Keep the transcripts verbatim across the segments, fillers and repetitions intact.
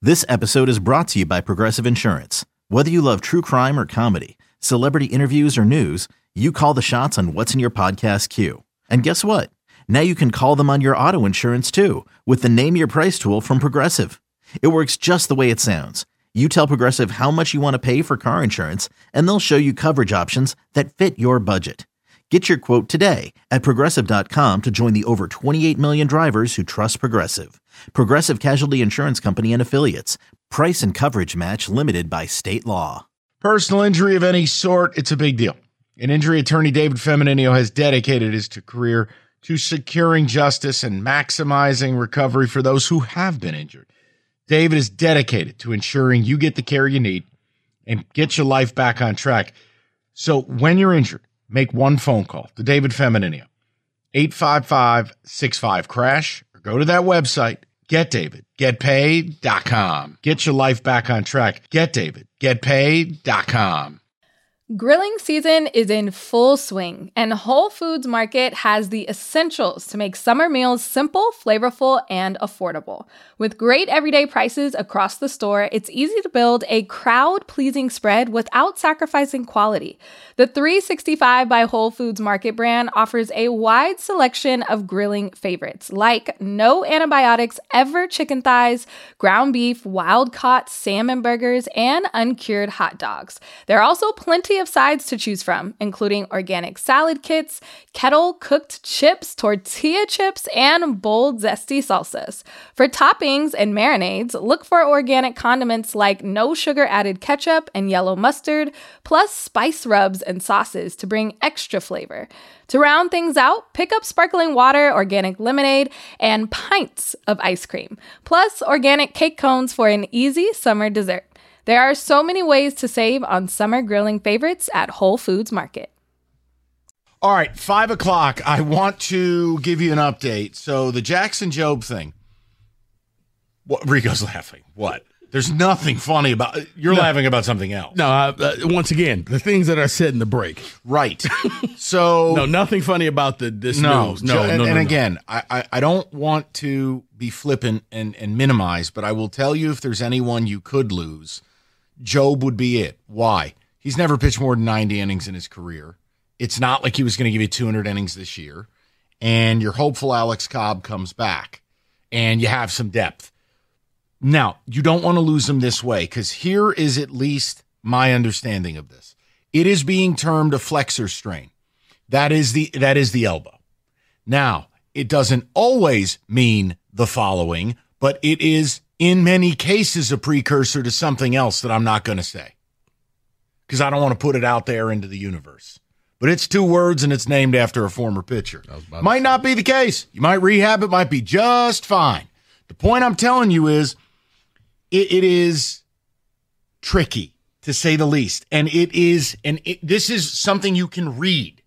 This episode is brought to you by Progressive Insurance. Whether you love true crime or comedy, celebrity interviews or news, you call the shots on what's in your podcast queue. And guess what? Now you can call them on your auto insurance too with the Name Your Price tool from Progressive. It works just the way it sounds. You tell Progressive how much you want to pay for car insurance, and they'll show you coverage options that fit your budget. Get your quote today at Progressive dot com to join the over twenty-eight million drivers who trust Progressive. Progressive Casualty Insurance Company and Affiliates. Price and coverage match limited by state law. Personal injury of any sort, it's a big deal. An injury attorney, David Femminino, has dedicated his career to securing justice and maximizing recovery for those who have been injured. David is dedicated to ensuring you get the care you need and get your life back on track. So when you're injured, make one phone call to David Femminino, eight five five, six five, crash, or go to that website, get david get paid dot com. Get your life back on track. get david get paid dot com. Grilling season is in full swing, and Whole Foods Market has the essentials to make summer meals simple, flavorful, and affordable. With great everyday prices across the store, it's easy to build a crowd-pleasing spread without sacrificing quality. The three sixty-five by Whole Foods Market brand offers a wide selection of grilling favorites, like no antibiotics ever chicken thighs, ground beef, wild-caught salmon burgers, and uncured hot dogs. There are also plenty of sides to choose from, including organic salad kits, kettle-cooked chips, tortilla chips, and bold, zesty salsas. For toppings and marinades, look for organic condiments like no-sugar-added ketchup and yellow mustard, plus spice rubs and sauces to bring extra flavor. To round things out, pick up sparkling water, organic lemonade, and pints of ice cream, plus organic cake cones for an easy summer dessert. There are so many ways to save on summer grilling favorites at Whole Foods Market. All right, five o'clock. I want to give you an update. So the Jackson Jobe thing. What, Rico's laughing. What? There's nothing funny about it. You're no, laughing about something else. No, uh, uh, once again, the things that are said in the break. Right. So no, nothing funny about the this no, news. No, jo- no, and, no, and no. again, I, I, I don't want to be flippant and, and minimize, but I will tell you if there's anyone you could lose, Jobe would be it. Why? He's never pitched more than ninety innings in his career. It's not like he was going to give you two hundred innings this year. And you're hopeful Alex Cobb comes back. And you have some depth. Now, you don't want to lose him this way, because here is at least my understanding of this. It is being termed a flexor strain. That is the that is the elbow. Now, it doesn't always mean the following, but it is in many cases a precursor to something else that I'm not going to say, because I don't want to put it out there into the universe. But it's two words and it's named after a former pitcher. Might not be the case. You might rehab. It might be just fine. The point I'm telling you is it, it is tricky, to say the least. And it is, and it, this is something you can read.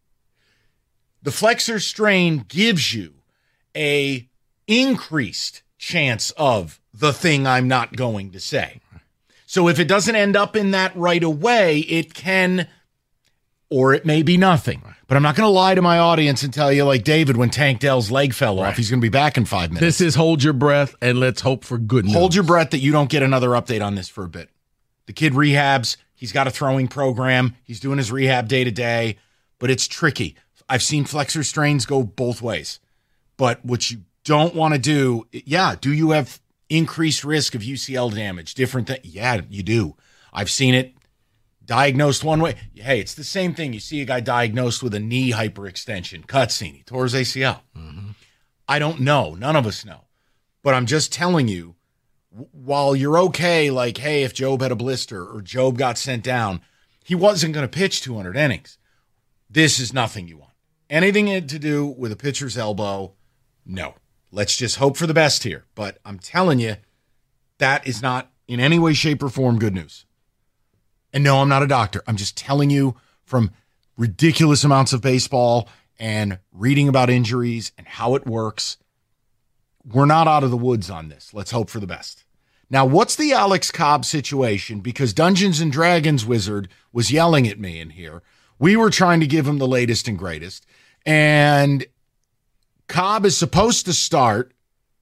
The flexor strain gives you a increased chance of the thing I'm not going to say. So if it doesn't end up in that right away, it can, or it may be nothing. But I'm not going to lie to my audience and tell you, like David, when Tank Dell's leg fell off, right, he's going to be back in five minutes. This is hold your breath and let's hope for good news. Hold your breath that you don't get another update on this for a bit. The kid rehabs. He's got a throwing program. He's doing his rehab day to day, but it's tricky. I've seen flexor strains go both ways. But what you don't want to do, yeah, do you have increased risk of U C L damage? Different thing? Yeah, you do. I've seen it diagnosed one way. Hey, it's the same thing. You see a guy diagnosed with a knee hyperextension, cutscene. He tore his A C L. Mm-hmm. I don't know. None of us know. But I'm just telling you, while you're okay, like, hey, if Jobe had a blister or Jobe got sent down, he wasn't going to pitch two hundred innings. This is nothing you want. Anything to do with a pitcher's elbow, no. Let's just hope for the best here. But I'm telling you, that is not in any way, shape, or form good news. And no, I'm not a doctor. I'm just telling you from ridiculous amounts of baseball and reading about injuries and how it works. We're not out of the woods on this. Let's hope for the best. Now, what's the Alex Cobb situation? Because Dungeons and Dragons Wizard was yelling at me in here. We were trying to give him the latest and greatest. And Cobb is supposed to start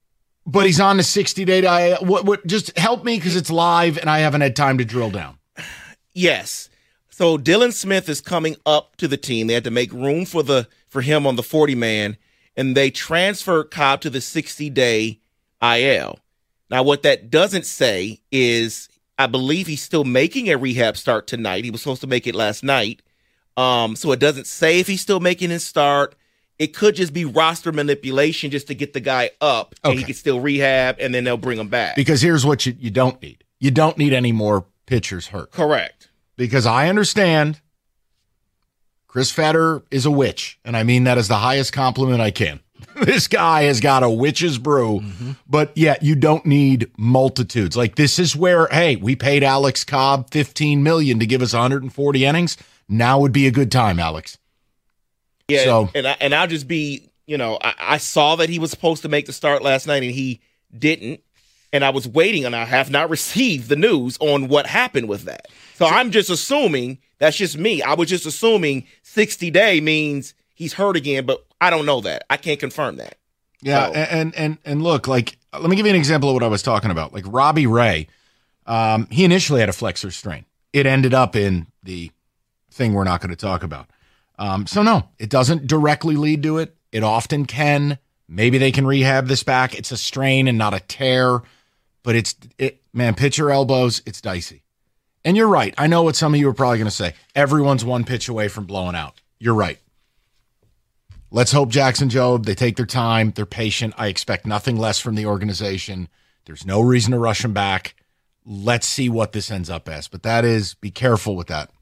But he's on the sixty-day I L. What, what, just help me because it's live and I haven't had time to drill down. Yes. So Dylan Smith is coming up to the team. They had to make room for the for him on the forty-man, and they transferred Cobb to the sixty-day I L. Now, what that doesn't say is I believe he's still making a rehab start tonight. He was supposed to make it last night. Um, so it doesn't say if he's still making his start. It could just be roster manipulation just to get the guy up, and okay. he can still rehab, and then they'll bring him back. Because here's what you, you don't need. You don't need any more pitchers hurt. Correct. Because I understand Chris Fetter is a witch, and I mean that as the highest compliment I can. This guy has got a witch's brew, mm-hmm. but yet you don't need multitudes. Like this is where, hey, we paid Alex Cobb fifteen million dollars to give us one hundred forty innings. Now would be a good time, Alex. Yeah, so, and I, and I'll just be, you know, I, I saw that he was supposed to make the start last night, and he didn't. And I was waiting, and I have not received the news on what happened with that. So, so I'm just assuming, that's just me. I was just assuming sixty-day means he's hurt again, but I don't know that. I can't confirm that. Yeah, so. and, and and look, like, let me give you an example of what I was talking about. Like Robbie Ray, um, he initially had a flexor strain. It ended up in the thing we're not going to talk about. Um, so, no, it doesn't directly lead to it. It often can. Maybe they can rehab this back. It's a strain and not a tear. But it's, it, man, pitcher elbows, it's dicey. And you're right. I know what some of you are probably going to say. Everyone's one pitch away from blowing out. You're right. Let's hope Jackson Jobe, they take their time. They're patient. I expect nothing less from the organization. There's no reason to rush them back. Let's see what this ends up as. But that is, be careful with that.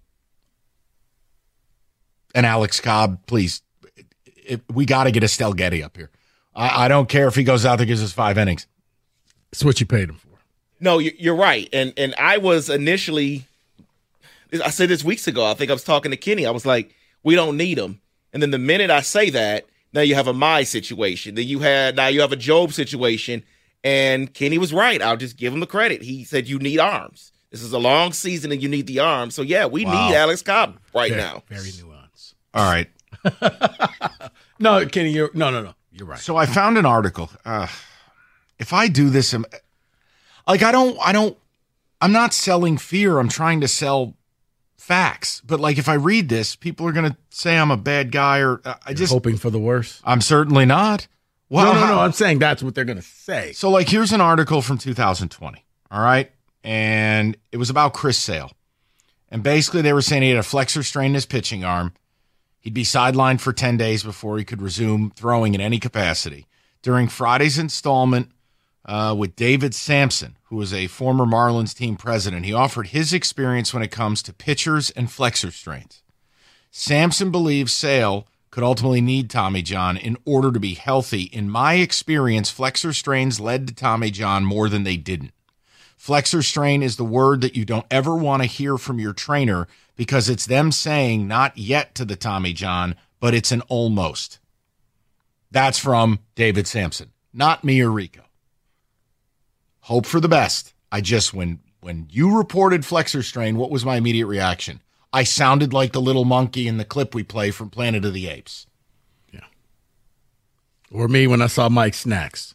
And Alex Cobb, please, it, it, we got to get Estelle Getty up here. I, I don't care if he goes out there and gives us five innings. That's what you paid him for. No, you're right. And and I was initially, I said this weeks ago, I think I was talking to Kenny. I was like, we don't need him. And then the minute I say that, now you have a Mai situation. Then you had, now you have a Jobe situation. And Kenny was right. I'll just give him the credit. He said, you need arms. This is a long season and you need the arms. So yeah, we wow. need Alex Cobb right very, now. Very nuanced. All right. no, Kenny, you're, no, no, no. You're right. So I found an article. Uh, if I do this, like I don't, I don't, I'm not selling fear. I'm trying to sell facts. But like if I read this, people are going to say I'm a bad guy or uh, I You're just hoping for the worst. I'm certainly not. Well, no, no, how, no. I'm saying that's what they're going to say. So like here's an article from two thousand twenty. All right. And it was about Chris Sale. And basically they were saying he had a flexor strain in his pitching arm. He'd be sidelined for ten days before he could resume throwing in any capacity. During Friday's installment uh, with David Sampson, who was a former Marlins team president, he offered his experience when it comes to pitchers and flexor strains. Sampson believes Sale could ultimately need Tommy John in order to be healthy. In my experience, flexor strains led to Tommy John more than they didn't. Flexor strain is the word that you don't ever want to hear from your trainer because it's them saying not yet to the Tommy John, but it's an almost. That's from David Sampson, not me or Rico. Hope for the best. I just, when when you reported flexor strain, what was my immediate reaction? I sounded like the little monkey in the clip we play from Planet of the Apes. Yeah. Or me when I saw Mike Snacks.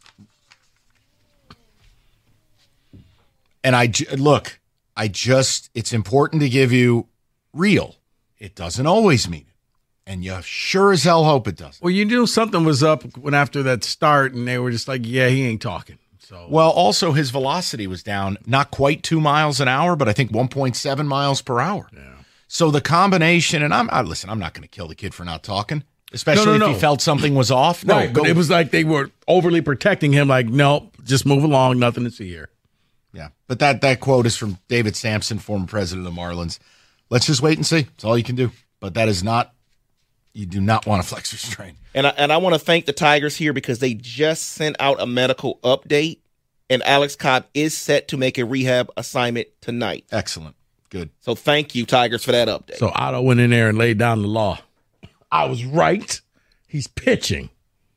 And I, look, I just, it's important to give you real. It doesn't always mean it. And you sure as hell hope it doesn't. Well, you knew something was up when after that start, and they were just like, yeah, he ain't talking. So, well, also his velocity was down, not quite two miles an hour, but I think one point seven miles per hour. Yeah. So the combination, and I'm, I, listen, I'm not going to kill the kid for not talking, especially no, no, if no. he felt something was off. No, right, go. But it was like they were overly protecting him, like, no, just move along, nothing to see here. Yeah, but that, that quote is from David Sampson, former president of the Marlins. Let's just wait and see. That's all you can do. But that is not, you do not want a flexor strain. And I, and I want to thank the Tigers here because they just sent out a medical update, and Alex Cobb is set to make a rehab assignment tonight. Excellent. Good. So thank you, Tigers, for that update. So Otto went in there and laid down the law. I was right. He's pitching.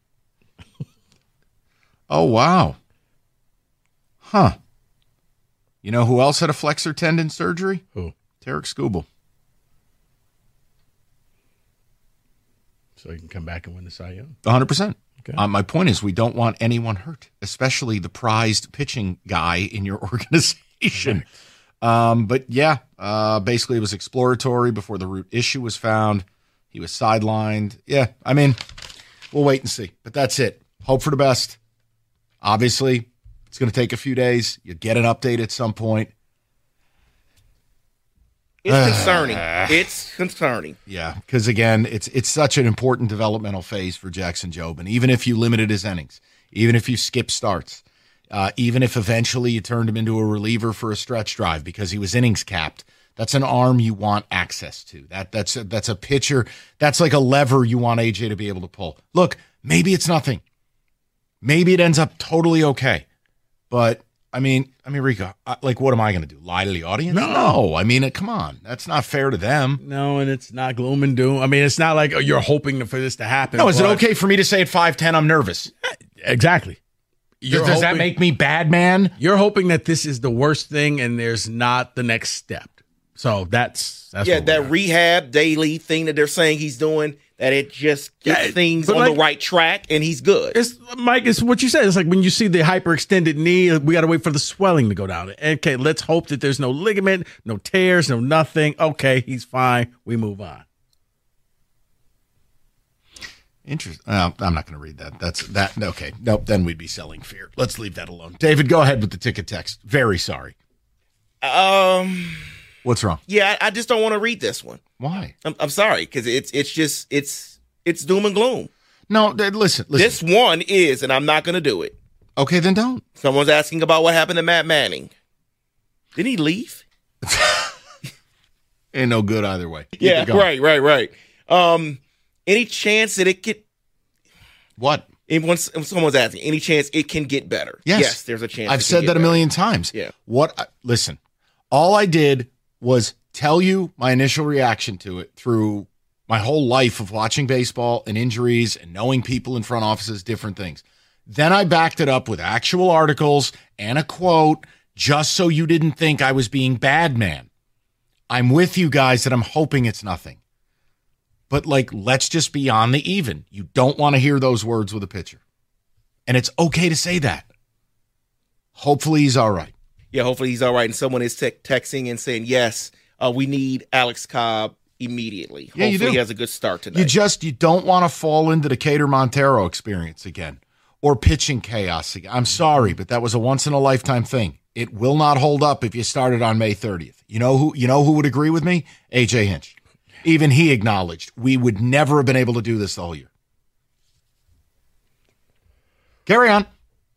Oh, wow. Huh. You know who else had a flexor tendon surgery? Who? Tarek Skubal. So he can come back and win the Cy Young. one hundred percent. Okay. Uh, my point is we don't want anyone hurt, especially the prized pitching guy in your organization. Right. Um, but yeah, uh, basically it was exploratory before the root issue was found. He was sidelined. Yeah, I mean, we'll wait and see. But that's it. Hope for the best. Obviously, it's going to take a few days. You get an update at some point. It's concerning. It's concerning. Yeah, because again, it's it's such an important developmental phase for Jackson Jobe. And even if you limited his innings, even if you skip starts, uh, even if eventually you turned him into a reliever for a stretch drive because he was innings capped, that's an arm you want access to. That that's a, that's a pitcher. That's like a lever you want A J to be able to pull. Look, maybe it's nothing. Maybe it ends up totally okay. But I mean, I mean, Rico, like, what am I going to do? Lie to the audience? No. no. I mean, come on. That's not fair to them. No, and it's not gloom and doom. I mean, it's not like you're hoping for this to happen. No, is it okay for me to say at five ten I'm nervous? Exactly. Does, does that make me bad man? You're hoping that this is the worst thing and there's not the next step. So that's that's yeah, that rehab daily thing that they're saying he's doing, that it just gets yeah, things on like, the right track and he's good. It's Mike, it's what you said. It's like when you see the hyperextended knee, we got to wait for the swelling to go down. Okay, let's hope that there's no ligament, no tears, no nothing. Okay, he's fine. We move on. Interesting. Uh, I'm not going to read that. That's that. Okay, nope. Then we'd be selling fear. Let's leave that alone. David, go ahead with the ticket text. Very sorry. Um. What's wrong? Yeah, I just don't want to read this one. Why? I'm, I'm sorry, because it's it's just it's it's doom and gloom. No, th- listen, listen. This one is, and I'm not going to do it. Okay, then don't. Someone's asking about what happened to Matt Manning. Didn't he leave? Ain't no good either way. Keep yeah, right, right, right. Um, any chance that it could? What? Once someone's asking, any chance it can get better? Yes, yes there's a chance. I've said that better. a million times. Yeah. What? Uh, listen, all I did was tell you my initial reaction to it through my whole life of watching baseball and injuries and knowing people in front offices, different things. Then I backed it up with actual articles and a quote just so you didn't think I was being bad man. I'm with you guys that I'm hoping it's nothing. But, like, let's just be on the even. You don't want to hear those words with a pitcher. And it's okay to say that. Hopefully he's all right. Yeah, hopefully he's all right. And someone is te- texting and saying, yes, uh, we need Alex Cobb immediately. Yeah, hopefully you do. He has a good start tonight. You just you don't want to fall into the Cater Montero experience again or pitching chaos again. I'm sorry, but that was a once-in-a-lifetime thing. It will not hold up if you started on May thirtieth. You know who, you know who would agree with me? A J Hinch. Even he acknowledged we would never have been able to do this the whole year. Carry on.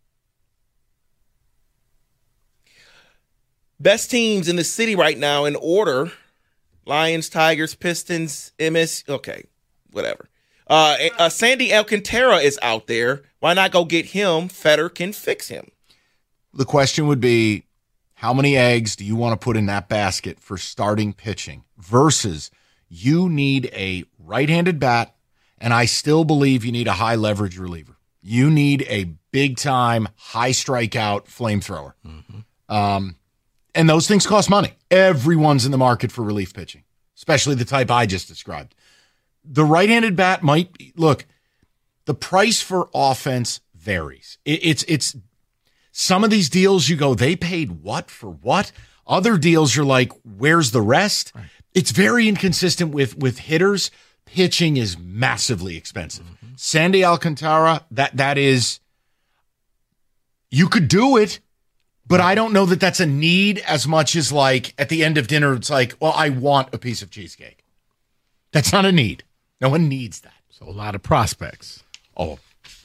Best teams in the city right now in order: Lions, Tigers, Pistons, M S. Okay, whatever. Uh, uh, Sandy Alcantara is out there. Why not go get him? Fetter can fix him. The question would be, how many eggs do you want to put in that basket for starting pitching versus you need a right-handed bat, and I still believe you need a high-leverage reliever. You need a big-time, high-strikeout flamethrower. Mm-hmm. Um, and those things cost money. Everyone's in the market for relief pitching, especially the type I just described. The right-handed bat might – look, the price for offense varies. It, it's it's some of these deals you go, they paid what for what? Other deals you're like, where's the rest? Right. It's very inconsistent with, with hitters. Pitching is massively expensive. Mm-hmm. Sandy Alcantara, that that is, you could do it, but I don't know that that's a need as much as like at the end of dinner, it's like, well, I want a piece of cheesecake. That's not a need. No one needs that. So a lot of prospects. Oh.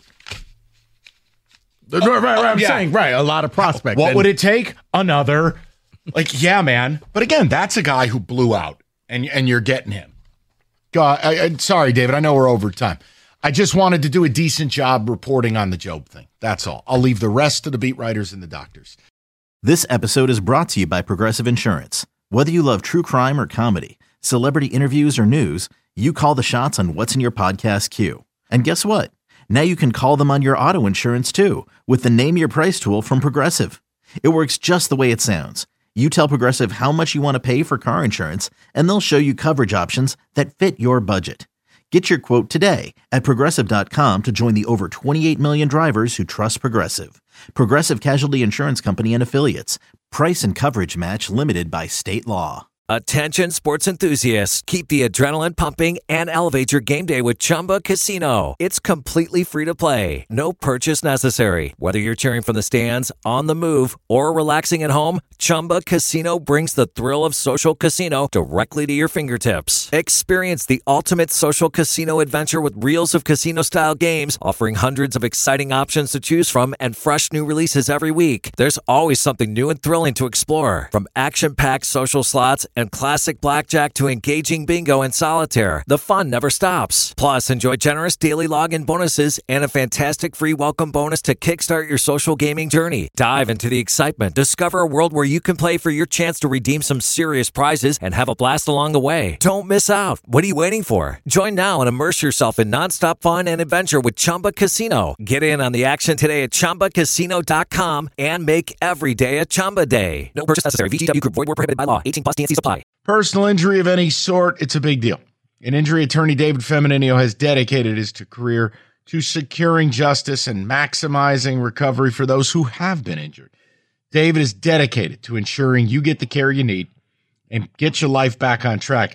Right, right, right. I'm yeah. saying, right, a lot of prospects. What and- would it take? Another. Like, yeah, man. But again, that's a guy who blew out, and and you're getting him. God, I, I, sorry, David. I know we're over time. I just wanted to do a decent job reporting on the Jobe thing. That's all. I'll leave the rest to the beat writers and the doctors. This episode is brought to you by Progressive Insurance. Whether you love true crime or comedy, celebrity interviews or news, you call the shots on what's in your podcast queue. And guess what? Now you can call them on your auto insurance too with the Name Your Price tool from Progressive. It works just the way it sounds. You tell Progressive how much you want to pay for car insurance, and they'll show you coverage options that fit your budget. Get your quote today at Progressive dot com to join the over twenty-eight million drivers who trust Progressive. Progressive Casualty Insurance Company and Affiliates. Price and coverage match limited by state law. Attention sports enthusiasts, keep the adrenaline pumping and elevate your game day with Chumba Casino. It's completely free to play. No purchase necessary. Whether you're cheering from the stands, on the move, or relaxing at home, Chumba Casino brings the thrill of social casino directly to your fingertips. Experience the ultimate social casino adventure with reels of casino-style games, offering hundreds of exciting options to choose from and fresh new releases every week. There's always something new and thrilling to explore. From action-packed social slots and classic blackjack to engaging bingo and solitaire, the fun never stops. Plus, enjoy generous daily login bonuses and a fantastic free welcome bonus to kickstart your social gaming journey. Dive into the excitement. Discover a world where you can play for your chance to redeem some serious prizes and have a blast along the way. Don't miss out. What are you waiting for? Join now and immerse yourself in nonstop fun and adventure with Chumba Casino. Get in on the action today at Chumba Casino dot com and make every day a Chumba day. No purchase necessary. V G W Group. Void where prohibited by law. eighteen plus. T N C supply. Personal injury of any sort, it's a big deal. An injury attorney, David Femininio, has dedicated his career to securing justice and maximizing recovery for those who have been injured. David is dedicated to ensuring you get the care you need and get your life back on track.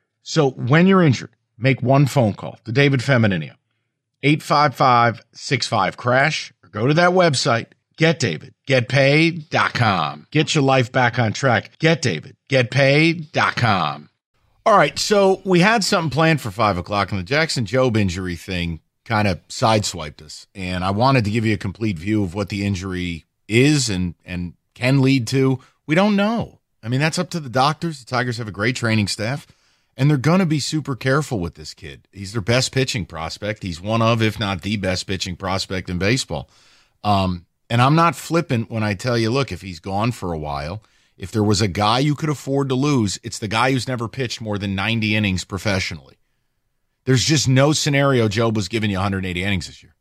So when you're injured, make one phone call to David Femininio, eight five five, six five, crash, or go to that website, get david get paid dot com. Get your life back on track. Get David get paid dot com. All right, so we had something planned for five o'clock, and the Jackson Jobe injury thing kind of sideswiped us. And I wanted to give you a complete view of what the injury is and, and can lead to. We don't know. I mean, that's up to the doctors. The Tigers have a great training staff, and they're going to be super careful with this kid. He's their best pitching prospect. He's one of, if not the best pitching prospect in baseball. Um, and I'm not flippant when I tell you, look, if he's gone for a while, if there was a guy you could afford to lose, it's the guy who's never pitched more than ninety innings professionally. There's just no scenario Jobe was giving you one hundred eighty innings this year.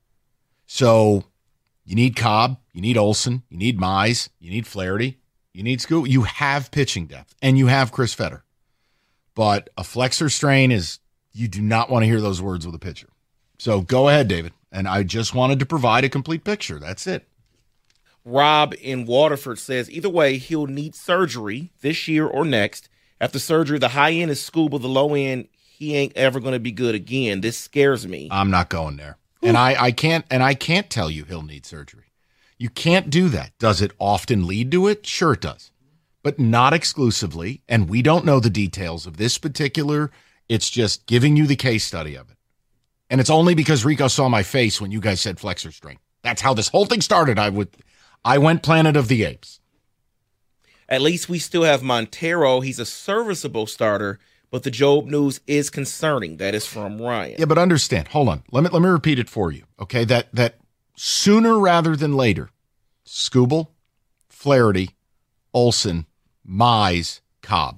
So you need Cobb, you need Olson, you need Mize, you need Flaherty, you need Scoop. You have pitching depth, and you have Chris Fetter. But a flexor strain is, you do not want to hear those words with a pitcher. So go ahead, David. And I just wanted to provide a complete picture. That's it. Rob in Waterford says, either way, he'll need surgery this year or next. After surgery, the high end is Scuba, the low end, he ain't ever going to be good again. This scares me. I'm not going there. Ooh. And I, I can't and I can't tell you he'll need surgery. You can't do that. Does it often lead to it? Sure it does. But not exclusively. And we don't know the details of this particular. It's just giving you the case study of it. And it's only because Rico saw my face when you guys said flexor strain. That's how this whole thing started. I would I went Planet of the Apes. At least we still have Montero. He's a serviceable starter, but the Jobe news is concerning. That is from Ryan. Yeah, but understand. Hold on. Let me let me repeat it for you. Okay, that that sooner rather than later, Skubal, Flaherty, Olson, Mize, Cobb.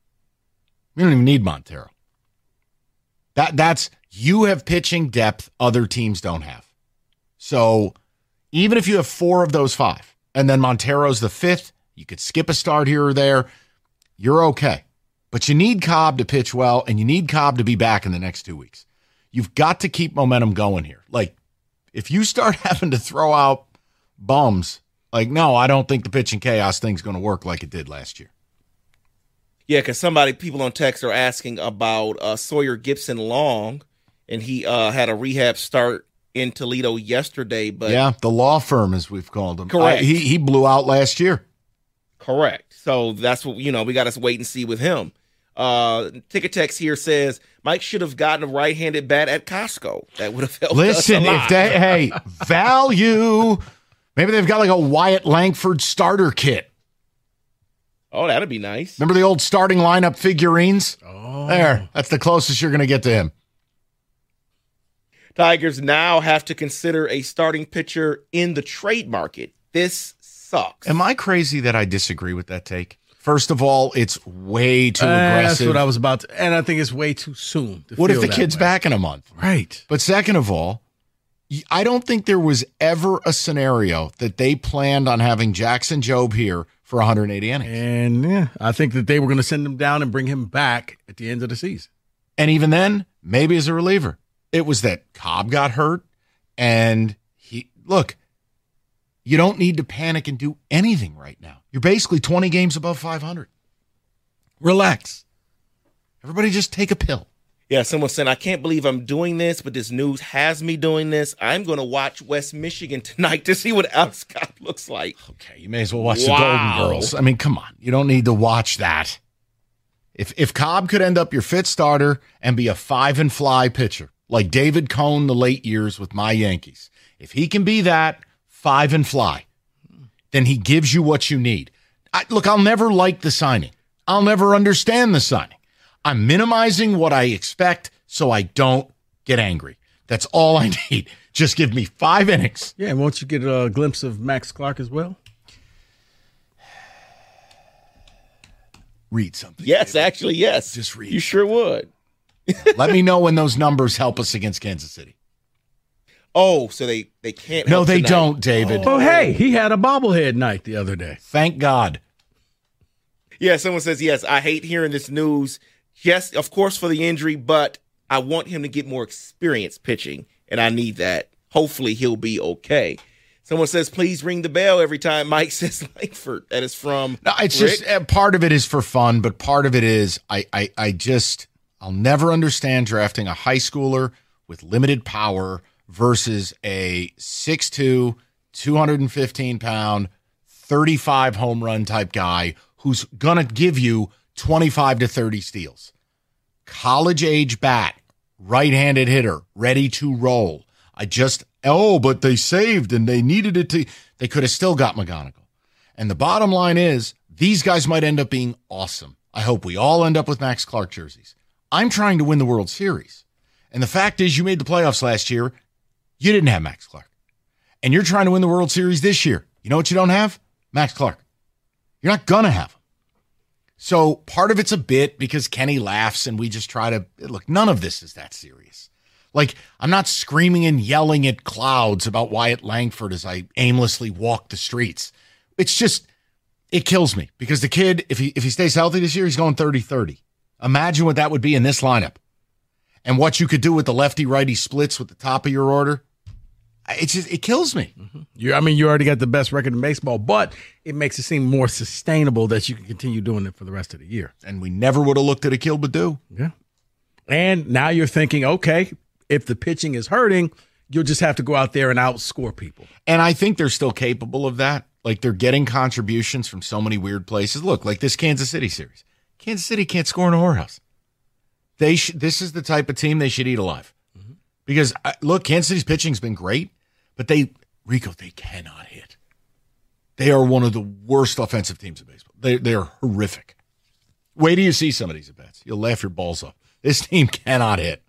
We don't even need Montero. That that's you have pitching depth other teams don't have. So even if you have four of those five, and then Montero's the fifth, you could skip a start here or there, you're okay. But you need Cobb to pitch well, and you need Cobb to be back in the next two weeks. You've got to keep momentum going here. Like, if you start having to throw out bums, like, no, I don't think the pitching chaos thing's going to work like it did last year. Yeah, because somebody, people on text are asking about uh, Sawyer Gibson-Long, and he uh, had a rehab start in Toledo yesterday. But yeah, the law firm, as we've called him. Correct. I, he, he blew out last year. Correct. So that's what, you know, we got to wait and see with him. Uh, Ticket Text here says Mike should have gotten a right-handed bat at Costco. That would have helped Listen, us a lot. if they, hey, value. Maybe they've got like a Wyatt Langford starter kit. Oh, that'd be nice. Remember the old starting lineup figurines? Oh. There, that's the closest you're going to get to him. Tigers now have to consider a starting pitcher in the trade market. This sucks. Am I crazy that I disagree with that take? First of all, it's way too Uh, aggressive. That's what I was about to, and I think it's way too soon. To What if feel the that kid's way. back in a month? Right. But second of all, I don't think there was ever a scenario that they planned on having Jackson Jobe here for one hundred eighty innings. And yeah, I think that they were going to send him down and bring him back at the end of the season. And even then, maybe as a reliever. It was that Cobb got hurt, and he look, you don't need to panic and do anything right now. You're basically twenty games above five hundred. Relax. Everybody just take a pill. Yeah, someone said, I can't believe I'm doing this, but this news has me doing this. I'm going to watch West Michigan tonight to see what Alex Cobb looks like. Okay, you may as well watch Wow. the Golden Girls. I mean, come on. You don't need to watch that. If if Cobb could end up your fifth starter and be a five and fly pitcher, like David Cone the late years with my Yankees, if he can be that five and fly, then he gives you what you need. I, look, I'll never like the signing. I'll never understand the signing. I'm minimizing what I expect so I don't get angry. That's all I need. Just give me five innings. Yeah, and won't you get a glimpse of Max Clark as well? Read something. Yes, actually, yes. Just read You sure would. Let me know when those numbers help us against Kansas City. Oh, so they, they can't No, help they tonight. don't, David. Oh, hey, he had a bobblehead night the other day. Thank God. Yeah, someone says, yes, I hate hearing this news. Yes, of course, for the injury, but I want him to get more experience pitching, and I need that. Hopefully, he'll be okay. Someone says, please ring the bell every time Mike says Langford. That is from No, it's Rick. just uh, part of it is for fun, but part of it is I, I, I just I'll never understand drafting a high schooler with limited power versus a six two, two hundred fifteen pound, thirty-five home run type guy who's gonna give you twenty-five to thirty steals. College age bat, right-handed hitter, ready to roll. I just, oh, but they saved and they needed it to, they could have still got McGonigal. And the bottom line is, these guys might end up being awesome. I hope we all end up with Max Clark jerseys. I'm trying to win the World Series. And the fact is, you made the playoffs last year. You didn't have Max Clark. And you're trying to win the World Series this year. You know what you don't have? Max Clark. You're not going to have him. So part of it's a bit because Kenny laughs and we just try to, look, none of this is that serious. Like, I'm not screaming and yelling at clouds about Wyatt Langford as I aimlessly walk the streets. It's just, it kills me because the kid, if he if he stays healthy this year, he's going thirty thirty. Imagine what that would be in this lineup and what you could do with the lefty-righty splits with the top of your order. It's just, it kills me. Mm-hmm. You, I mean, you already got the best record in baseball, but it makes it seem more sustainable that you can continue doing it for the rest of the year. And we never would have looked at Akil Baddoo. Yeah. And now you're thinking, okay, if the pitching is hurting, you'll just have to go out there and outscore people. And I think they're still capable of that. Like, they're getting contributions from so many weird places. Look, like this Kansas City series. Kansas City can't score in a whorehouse. They sh- This is the type of team they should eat alive. Mm-hmm. Because, uh, look, Kansas City's pitching's been great, but they, Rico, they cannot hit. They are one of the worst offensive teams in baseball. They, they are horrific. Wait till you see some of these at-bats. You'll laugh your balls off. This team cannot hit.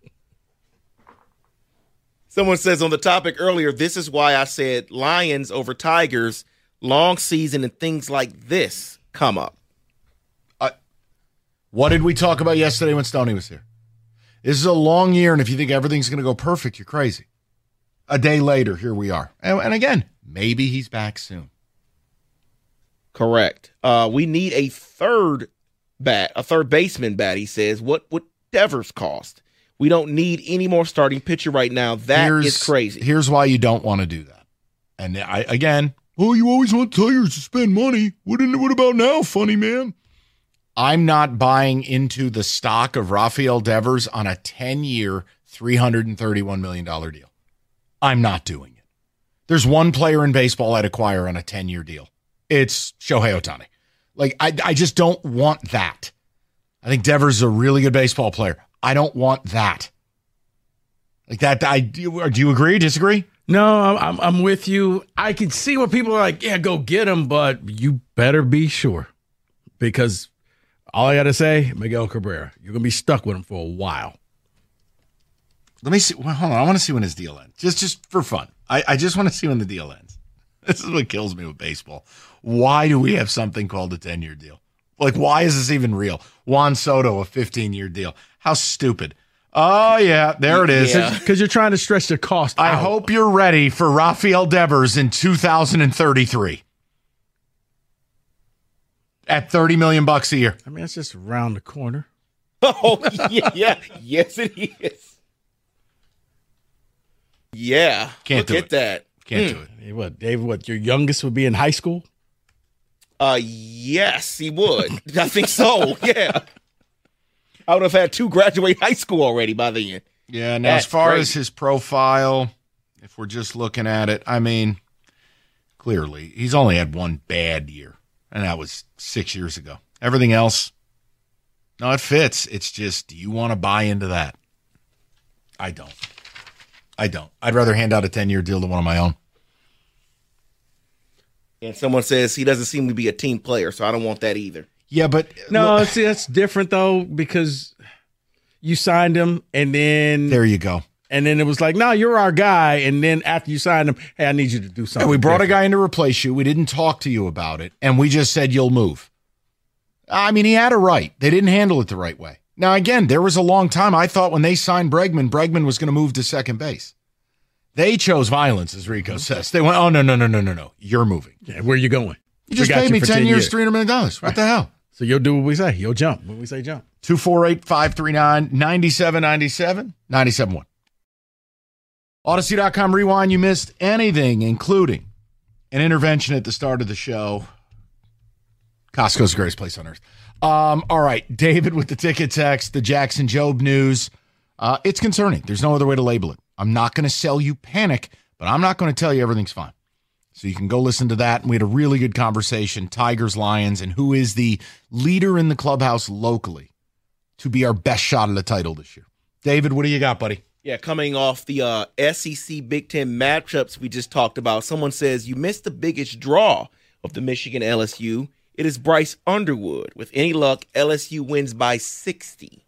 Someone says on the topic earlier, this is why I said Lions over Tigers, long season and things like this come up. Uh, what did we talk about yesterday when Stoney was here? This is a long year, and if you think everything's going to go perfect, you're crazy. A day later, here we are. And, and again, maybe he's back soon. Correct. Uh, we need a third bat, a third baseman bat, he says. What would Devers cost? We don't need any more starting pitcher right now. That here's, is crazy. Here's why you don't want to do that. And I again, oh, you always want Tigers to spend money. What, in, what about now, funny man? I'm not buying into the stock of Rafael Devers on a ten-year, three hundred thirty-one million dollars deal. I'm not doing it. There's one player in baseball I'd acquire on a ten-year deal. It's Shohei Ohtani. Like, I, I just don't want that. I think Devers is a really good baseball player. I don't want that. Like that, I do. Do you agree? Disagree? No, I'm I'm with you. I can see what people are like. Yeah, go get him, but you better be sure, because all I got to say, Miguel Cabrera, you're gonna be stuck with him for a while. Let me see. Well, hold on. I want to see when his deal ends. Just, just for fun. I, I just want to see when the deal ends. This is what kills me with baseball. Why do we have something called a ten-year deal? Like, why is this even real? Juan Soto, a fifteen-year deal. How stupid. Oh, yeah, there it is. Yeah. Because you're trying to stretch the cost I out. hope you're ready for Rafael Devers in two thousand thirty-three. At thirty million bucks a year. I mean, it's just around the corner. Oh, yeah, yeah. Yes, it is. Yeah. Can't Look do at it. that. Can't do it. Hey, what, David? What your youngest would be in high school? Uh, yes, he would. I think so. Yeah. I would have had two graduate high school already by then. Yeah, now That's as far great. as his profile, if we're just looking at it, I mean, clearly, he's only had one bad year, and that was six years ago. Everything else, no, it fits. It's just, do you want to buy into that? I don't. I don't. I'd rather hand out a ten-year deal to one of my own. And someone says he doesn't seem to be a team player, so I don't want that either. Yeah, but No, look, see, that's different though because you signed him, and then there you go. and then it was like, no, you're our guy. And then after you signed him, hey, I need you to do something. And we brought different. a guy in to replace you. We didn't talk to you about it, and we just said you'll move. I mean, he had a right. They didn't handle it the right way. Now, again, there was a long time I thought when they signed Bregman, Bregman was going to move to second base. They chose violence, as Rico says. They went, oh, no, no, no, no, no, no. You're moving. Yeah, where you going? You just We got paid you me for ten years, years. three hundred million dollars. What the hell? So you'll do what we say. You'll jump when we say jump. two four eight, five three nine, nine seven nine seven, nine seven one. Odyssey dot com rewind. You missed anything, including an intervention at the start of the show. Costco's the greatest place on earth. Um, all right, David with the ticket text, the Jackson Jobe news. Uh, it's concerning. There's no other way to label it. I'm not going to sell you panic, but I'm not going to tell you everything's fine. So you can go listen to that. And we had a really good conversation, Tigers, Lions, and who is the leader in the clubhouse locally to be our best shot at the title this year. David, what do you got, buddy? Yeah, coming off the uh, S E C Big Ten matchups we just talked about, someone says you missed the biggest draw of the Michigan L S U. It is Bryce Underwood. With any luck, L S U wins by sixty.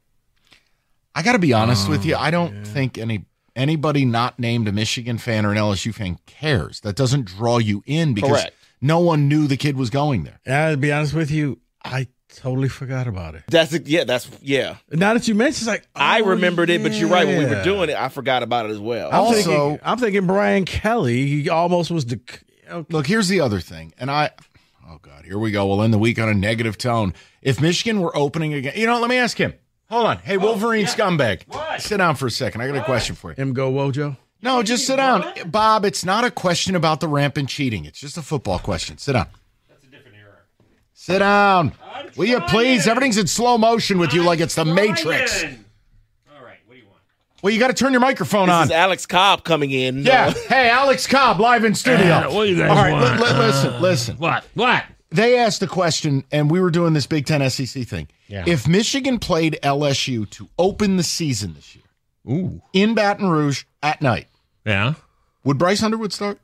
I got to be honest with you. I don't yeah. think any anybody not named a Michigan fan or an L S U fan cares. That doesn't draw you in because Correct. No one knew the kid was going there. And to be honest with you, I totally forgot about it. That's yeah, that's yeah. Now that you mentioned, it's like oh, I remembered yeah. it, but you're right. When we were doing it, I forgot about it as well. I'm Also, thinking, I'm thinking Brian Kelly. He almost was the. Look, here's the other thing, and I. Oh God, here we go. We'll end the week on a negative tone. If Michigan were opening again, you know, let me ask him. Hold on. Hey, Wolverine oh, yeah. scumbag. What? Sit down for a second. I got what? a question for you. Him go Wojo? No, just sit down. What? Bob, it's not a question about the rampant cheating. It's just a football question. Sit down. That's a different era. Sit down. I'm Will you please? Everything's in slow motion with you I'm like it's the trying. Matrix. All right, what do you want? Well, you got to turn your microphone this on. This is Alex Cobb coming in. Yeah. Hey, Alex Cobb, live in studio. Uh, what do you guys All right, want? L- l- listen, listen. What? What? They asked a question, and we were doing this Big Ten S E C thing. Yeah. If Michigan played L S U to open the season this year, Ooh. in Baton Rouge at night, Yeah. would Bryce Underwood start?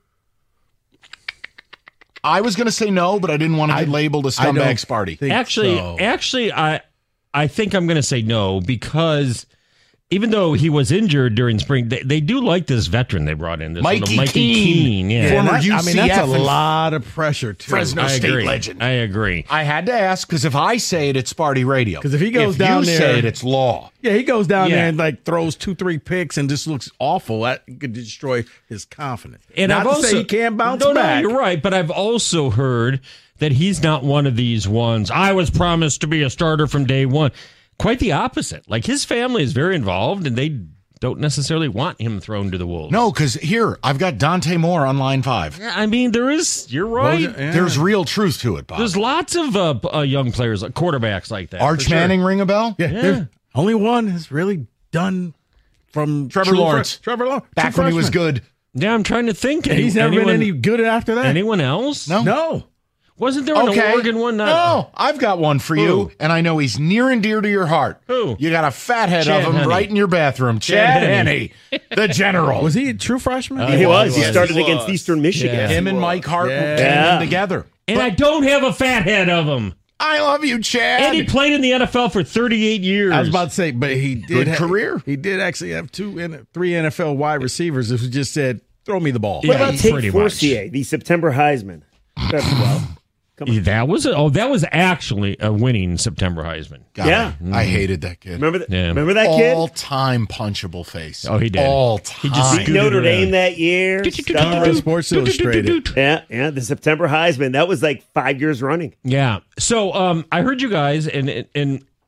I was going to say no, but I didn't want to get labeled a scumbag Sparty. Actually, so. actually, I I think I'm going to say no because even though he was injured during spring, they, they do like this veteran they brought in. This Mikey little Mikey Keene. Keene. Yeah. Former that, U C F I mean, that's a and lot of pressure, too. Fresno I State agree. legend. I agree. I had to ask because if I say it, it's Sparty Radio. 'Cause if he goes if down you there- say it, it's law. Yeah, he goes down Yeah. there and like throws two, three picks and just looks awful. That could destroy his confidence. And Not I've to also say he can't bounce no, back. No, you're right. But I've also heard that he's not one of these ones. I was promised to be a starter from day one. Quite the opposite. Like his family is very involved, and they don't necessarily want him thrown to the wolves. No, because here I've got Dante Moore on line five. Yeah, I mean, there is. You're right. Yeah. There's real truth to it, Bob. There's lots of uh, uh, young players, like quarterbacks like that. Arch for sure. Manning ring a bell? Yeah, Yeah. there's only one has really done from Trevor true Lawrence. fre- Trevor Lawrence. Back True when he was freshman. good. Yeah, I'm trying to think. And he's never anyone, been any good after that. Anyone else? No. No. Wasn't there an Okay. Oregon one? Not, No, I've got one for you, Who? and I know he's near and dear to your heart. Who? You got a fathead Chad of him Henne. right in your bathroom. Chad Chad Henne. Henne, the general. Was he a true freshman? Uh, He was. He was. started He against was. Eastern Michigan. Yeah. Him and Mike Hart Yeah. came Yeah. in together. And I don't have a fat head of him. I love you, Chad. And he played in the N F L for thirty-eight years. I was about to say, but he did Good ha- career. He did actually have two, N- three N F L wide receivers who just said, "Throw me the ball." Yeah. What about pretty Tate much. Forcier, the September Heisman? That's well. That was a, oh, that was actually a winning September Heisman. God, Yeah. I hated that kid. Remember that? Yeah. Remember that kid? All-time punchable face. Oh, he did. All time. He just Beat scooted Notre around. Dame that year. Stunned. Sports Illustrated. Yeah, yeah. The September Heisman. That was like five years running. Yeah. So um, I heard you guys, and and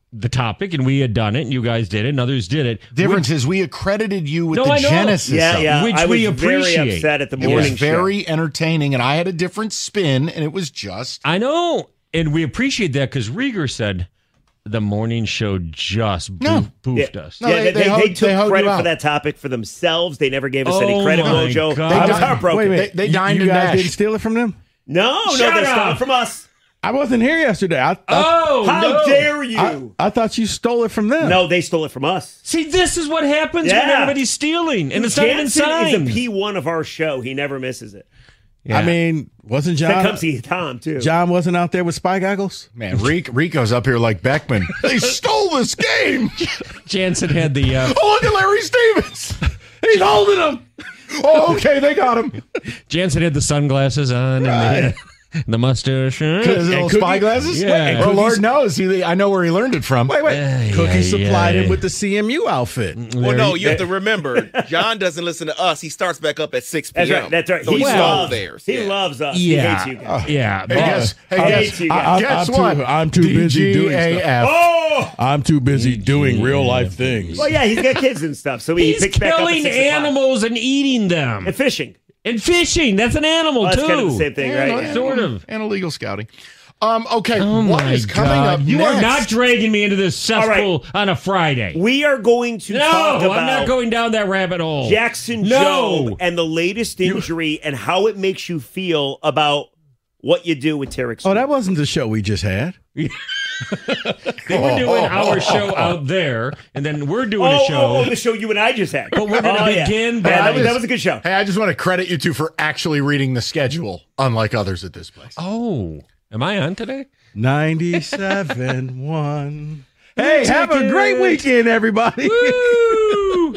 the topic, and we had done it, and you guys did it, and others did it. Difference Which, is we accredited you with No, the I know. genesis Yeah, of it. yeah. Which I was we very appreciate. upset at the It morning was very show. entertaining, and I had a different spin, and it was just I know, and we appreciate that because Rieger said the morning show just No. boof- boofed Yeah. us. No, yeah, they- they, they they, hugged- took they hugged you credit out. for that topic for themselves. They never gave us Oh, any credit, my Mojo. God. I was They- heartbroken. Wait, wait. They- they You- dined you and guys dashed. didn't steal it from them? No, no, Shut they up. stole it from us. I wasn't here yesterday. I, I, Oh, How no. dare you? I, I thought you stole it from them. no, they stole it from us. See, this is what happens when Yeah. everybody's stealing, and it's not even Jansen signed. is a P one of our show. He never misses it. I mean, wasn't That John? comes to Tom, too. John wasn't out there with spy goggles. man. Rico, Rico's up here like Beckman. They stole this game. Jansen had the uh, Oh, look at Larry Stevens. He's holding them. Oh, okay, they got him. Jansen had the sunglasses on and the, the mustache. His Uh, little Cookie- spyglasses. Yeah. Well, Lord knows. He, I know where he learned it from. Wait, wait. Ay, Cookie ay, supplied ay. him with the C M U outfit. Well, no, you have to remember, John doesn't listen to us. He starts back up at six p.m. That's right. That's right. So he he stole loves theirs. He Yeah. loves us. Yeah. He hates you guys. yeah. Hey, but- guess, hey, I guess, hate you guys. I- I'm- guess I'm what? too- I'm too busy doing stuff. D G A F. Oh! I'm too busy doing real life things. Well, yeah, he's got kids and stuff, so he He's picks back up at killing six o'clock. animals and eating them. And fishing. And fishing. That's an animal, Well, that's too. kind of the same thing, right? And, Yeah. Sort of. And illegal scouting. Um, okay, Oh, what my is coming God. up You next? are not dragging me into this cesspool on a Friday. We are going to no, talk about I'm not going down that rabbit hole. Jackson No. Jobe and the latest injury and how it makes you feel about what you do with Tarek Oh, that wasn't the show we just had. They were doing our show out there, and then we're doing Oh, a show. oh, oh, the show you and I just had. But we're gonna Oh, yeah. begin Yeah, by- that, was, that was a good show. Hey, I just want to credit you two for actually reading the schedule, unlike others at this place. Oh, am I on today? ninety-seven one. Hey, have a great weekend, everybody. Woo!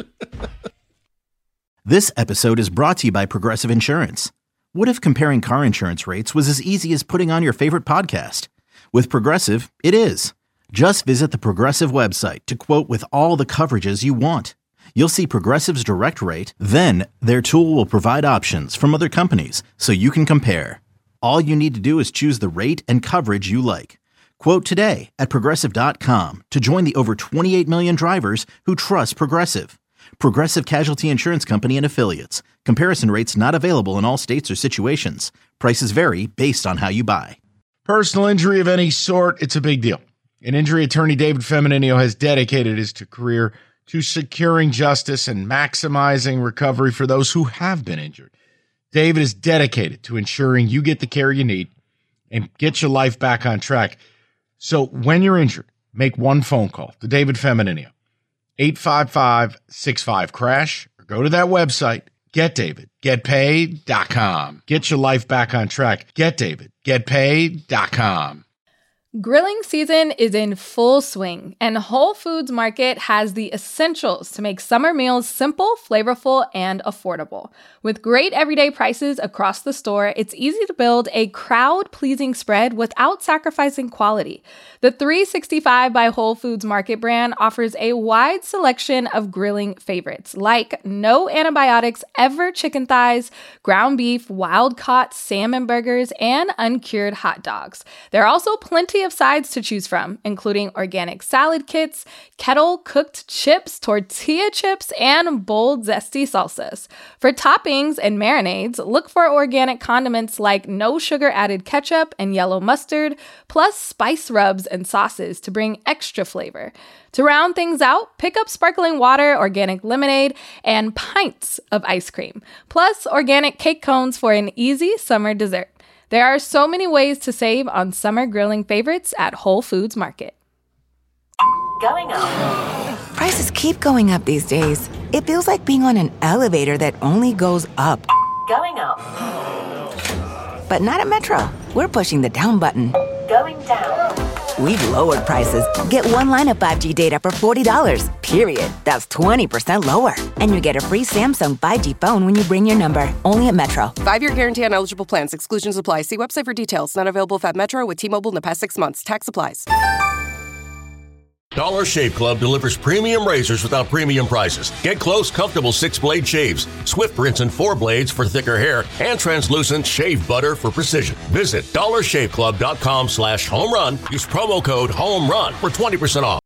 This episode is brought to you by Progressive Insurance. What if comparing car insurance rates was as easy as putting on your favorite podcast? With Progressive, it is. Just visit the Progressive website to quote with all the coverages you want. You'll see Progressive's direct rate, then their tool will provide options from other companies so you can compare. All you need to do is choose the rate and coverage you like. Quote today at Progressive dot com to join the over twenty-eight million drivers who trust Progressive. Progressive Casualty Insurance Company and Affiliates. Comparison rates not available in all states or situations. Prices vary based on how you buy. Personal injury of any sort, it's a big deal. An injury attorney, David Feminino, has dedicated his career to securing justice and maximizing recovery for those who have been injured. David is dedicated to ensuring you get the care you need and get your life back on track. So when you're injured, make one phone call to David Feminino, eight five five, six five, crash, or go to that website, get david get paid dot com. Get your life back on track. get david get paid dot com. Grilling season is in full swing, and Whole Foods Market has the essentials to make summer meals simple, flavorful, and affordable. With great everyday prices across the store, it's easy to build a crowd-pleasing spread without sacrificing quality. The three sixty-five by Whole Foods Market brand offers a wide selection of grilling favorites, like no antibiotics ever chicken thighs, ground beef, wild-caught salmon burgers, and uncured hot dogs. There are also plenty of sides to choose from, including organic salad kits, kettle-cooked chips, tortilla chips, and bold, zesty salsas. For toppings and marinades, look for organic condiments like no sugar-added ketchup and yellow mustard, plus spice rubs and sauces to bring extra flavor. To round things out, pick up sparkling water, organic lemonade, and pints of ice cream, plus organic cake cones for an easy summer dessert. There are so many ways to save on summer grilling favorites at Whole Foods Market. Going up. Prices keep going up these days. It feels like being on an elevator that only goes up. Going up. But not at Metro. We're pushing the down button. Going down. We've lowered prices. Get one line of five G data for forty dollars, period. That's twenty percent lower. And you get a free Samsung five G phone when you bring your number. Only at Metro. Five-year guarantee on eligible plans. Exclusions apply. See website for details. Not available if at Metro with T-Mobile in the past six months. Tax applies. Dollar Shave Club delivers premium razors without premium prices. Get close, comfortable six-blade shaves, swift rinse and four blades for thicker hair, and translucent shave butter for precision. Visit dollar shave club dot com slash home run. Use promo code HOME RUN for twenty percent off.